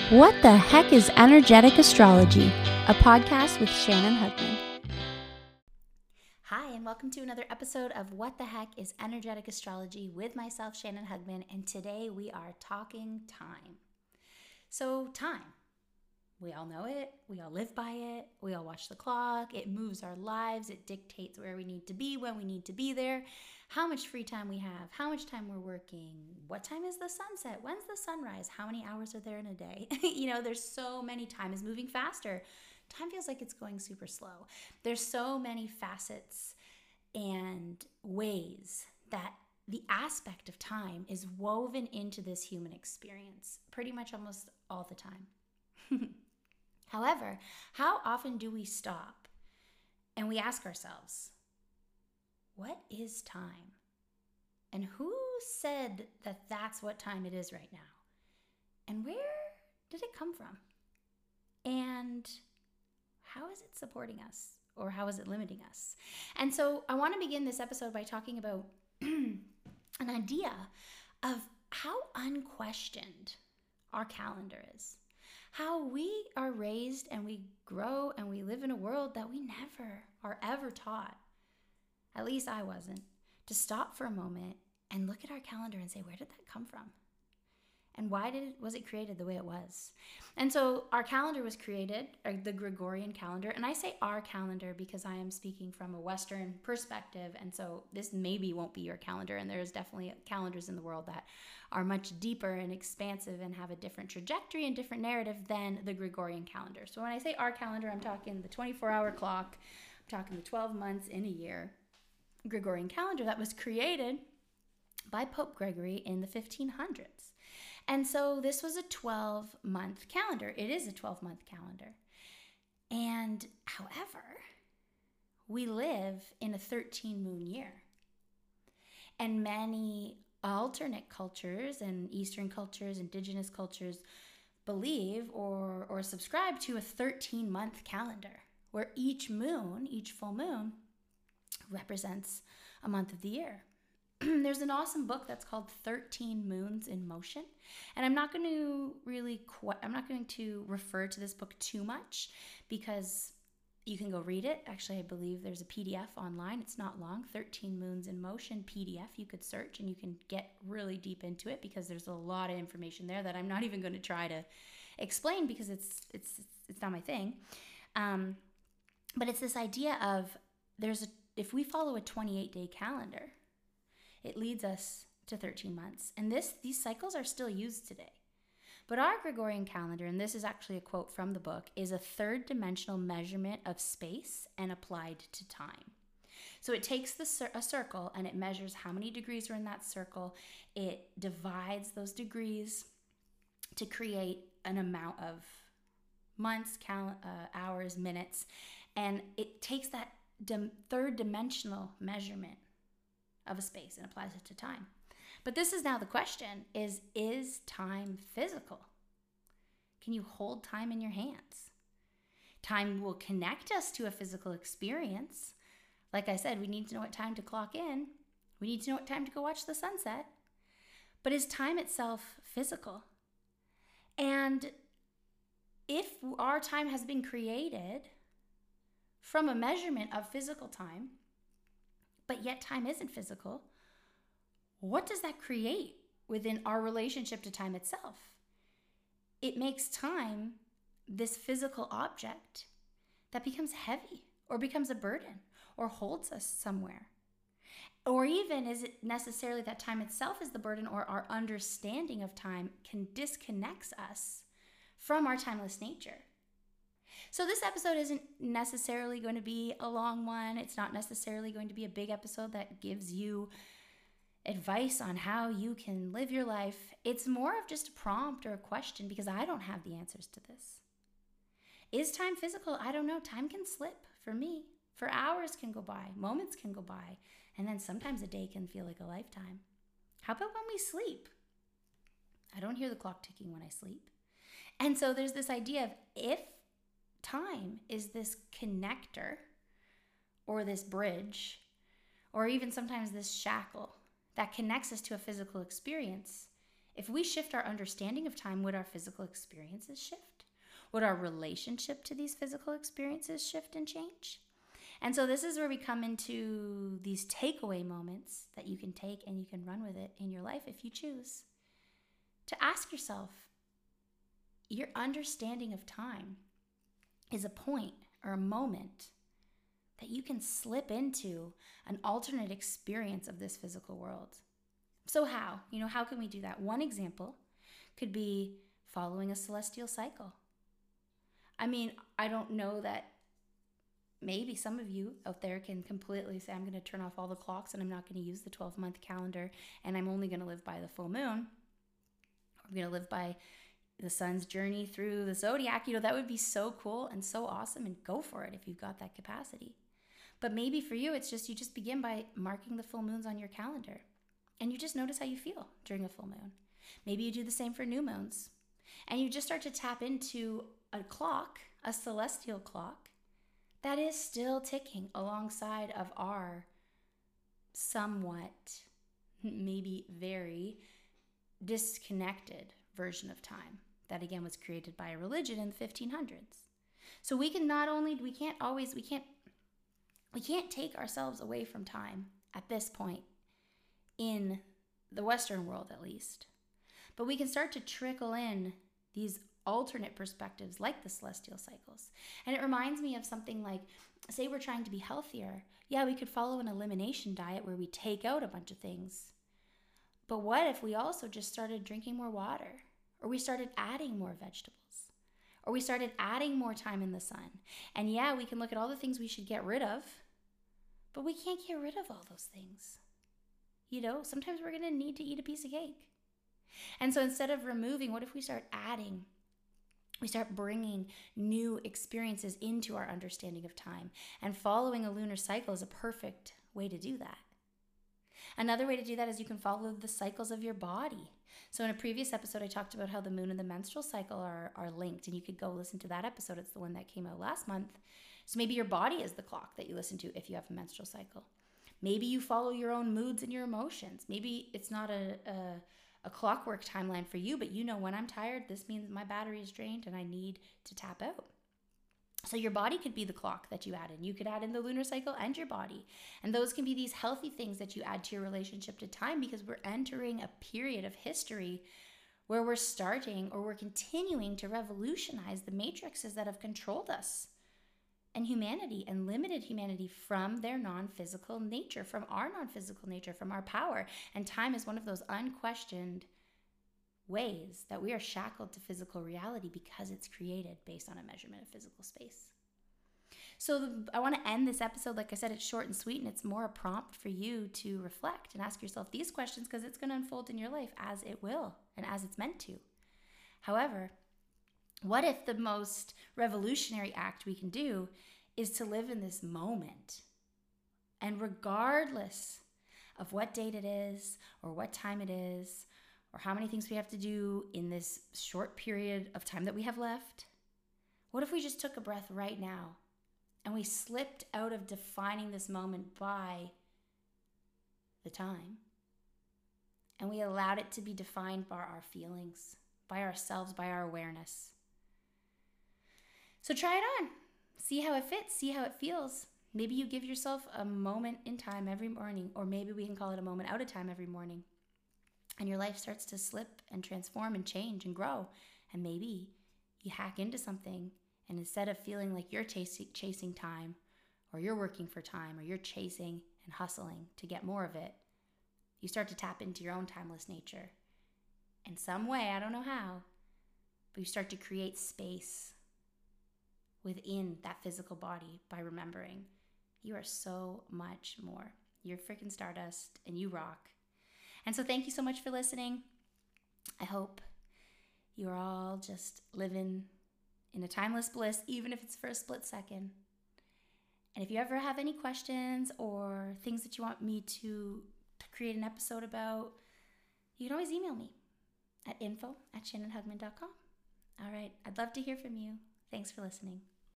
What the heck is energetic astrology? A podcast with Shannon Hugman. Hi, and welcome to another episode of What the Heck is Energetic Astrology with myself, Shannon Hugman, and today we are talking time. So time, we all know it, we all live by it, we all watch the clock, it moves our lives, it dictates where we need to be, when we need to be there, how much free time we have, how much time we're working, what time is the sunset, when's the sunrise, how many hours are there in a day? There's so many. Time is moving faster. Time feels like it's going super slow. There's so many facets and ways that the aspect of time is woven into this human experience pretty much almost all the time. However, how often do we stop and we ask ourselves, what is time? And who said that that's what time it is right now? And where did it come from? And how is it supporting us? Or how is it limiting us? And so I want to begin this episode by talking about an idea of how unquestioned our calendar is. How we are raised and we grow and we live in a world that we never are ever taught, at least I wasn't, to stop for a moment and look at our calendar and say, where did that come from? And why was it created the way it was? And so our calendar was created, the Gregorian calendar. And I say our calendar because I am speaking from a Western perspective. And so this maybe won't be your calendar. And there's definitely calendars in the world that are much deeper and expansive and have a different trajectory and different narrative than the Gregorian calendar. So when I say our calendar, I'm talking the 24-hour clock. I'm talking the 12 months in a year Gregorian calendar that was created by Pope Gregory in the 1500s. And so this was a 12-month calendar. It is a 12-month calendar. And however, we live in a 13-moon year. And many alternate cultures and Eastern cultures, indigenous cultures, believe or subscribe to a 13-month calendar where each moon, each full moon, represents a month of the year. There's an awesome book that's called 13 Moons in Motion. And I'm not going to refer to this book too much because you can go read it. Actually, I believe there's a PDF online. It's not long, 13 Moons in Motion PDF. You could search and you can get really deep into it because there's a lot of information there that I'm not even going to try to explain because it's not my thing. But it's this idea of if we follow a 28-day calendar, it leads us to 13 months. And these cycles are still used today. But our Gregorian calendar, and this is actually a quote from the book, is a third-dimensional measurement of space and applied to time. So it takes a circle and it measures how many degrees are in that circle. It divides those degrees to create an amount of months, hours, minutes. And it takes that third-dimensional measurement of a space and applies it to time. But this is now the question, is time physical? Can you hold time in your hands? Time will connect us to a physical experience. Like I said, we need to know what time to clock in. We need to know what time to go watch the sunset. But is time itself physical? And if our time has been created from a measurement of physical time, but yet time isn't physical, what does that create within our relationship to time itself? It makes time this physical object that becomes heavy or becomes a burden or holds us somewhere. Or even is it necessarily that time itself is the burden, or our understanding of time can disconnect us from our timeless nature? So this episode isn't necessarily going to be a long one. It's not necessarily going to be a big episode that gives you advice on how you can live your life. It's more of just a prompt or a question because I don't have the answers to this. Is time physical? I don't know. Time can slip for me. For hours can go by, moments can go by, and then sometimes a day can feel like a lifetime. How about when we sleep? I don't hear the clock ticking when I sleep. And so there's this idea of if time is this connector or this bridge or even sometimes this shackle that connects us to a physical experience, If we shift our understanding of time, would our physical experiences shift? Would our relationship to these physical experiences shift and change? And so this is where we come into these takeaway moments that you can take and you can run with it in your life if you choose. To ask yourself, your understanding of time is a point or a moment that you can slip into an alternate experience of this physical world. So how? How can we do that? One example could be following a celestial cycle. I don't know that maybe some of you out there can completely say, I'm going to turn off all the clocks and I'm not going to use the 12-month calendar and I'm only going to live by the full moon. I'm going to live by the sun's journey through the zodiac. That would be so cool and so awesome, and go for it if you've got that capacity. But maybe for you, it's just you just begin by marking the full moons on your calendar and you just notice how you feel during a full moon. Maybe you do the same for new moons and you just start to tap into a clock, a celestial clock, that is still ticking alongside of our somewhat, maybe very disconnected version of time that again was created by a religion in the 1500s. So we can't take ourselves away from time at this point in the Western world, at least. But we can start to trickle in these alternate perspectives like the celestial cycles. And it reminds me of something like, say we're trying to be healthier. Yeah, we could follow an elimination diet where we take out a bunch of things. But what if we also just started drinking more water? Or we started adding more vegetables? Or we started adding more time in the sun? And yeah, we can look at all the things we should get rid of, but we can't get rid of all those things. Sometimes we're going to need to eat a piece of cake. And so instead of removing, what if we start adding? We start bringing new experiences into our understanding of time. And following a lunar cycle is a perfect way to do that. Another way to do that is you can follow the cycles of your body. So in a previous episode, I talked about how the moon and the menstrual cycle are linked, and you could go listen to that episode. It's the one that came out last month. So maybe your body is the clock that you listen to if you have a menstrual cycle. Maybe you follow your own moods and your emotions. Maybe it's not a clockwork timeline for you, but when I'm tired, this means my battery is drained and I need to tap out. So your body could be the clock that you add in. You could add in the lunar cycle and your body. And those can be these healthy things that you add to your relationship to time, because we're entering a period of history where we're starting or we're continuing to revolutionize the matrices that have controlled us and humanity and limited humanity from their non-physical nature, from our non-physical nature, from our power. And time is one of those unquestioned ways that we are shackled to physical reality because it's created based on a measurement of physical space. So I want to end this episode, like I said, it's short and sweet, and it's more a prompt for you to reflect and ask yourself these questions, because it's going to unfold in your life as it will and as it's meant to. However, what if the most revolutionary act we can do is to live in this moment? And regardless of what date it is or what time it is or how many things we have to do in this short period of time that we have left, what if we just took a breath right now and we slipped out of defining this moment by the time and we allowed it to be defined by our feelings, by ourselves, by our awareness? So try it on. See how it fits. See how it feels. Maybe you give yourself a moment in time every morning, or maybe we can call it a moment out of time every morning. And your life starts to slip and transform and change and grow. And maybe you hack into something, and instead of feeling like you're chasing time, or you're working for time, or you're chasing and hustling to get more of it, you start to tap into your own timeless nature. In some way, I don't know how, but you start to create space within that physical body by remembering you are so much more. You're freaking stardust and you rock. And so thank you so much for listening. I hope you're all just living in a timeless bliss, even if it's for a split second. And if you ever have any questions or things that you want me to create an episode about, you can always email me at info@shannonhugman.com. All right. I'd love to hear from you. Thanks for listening.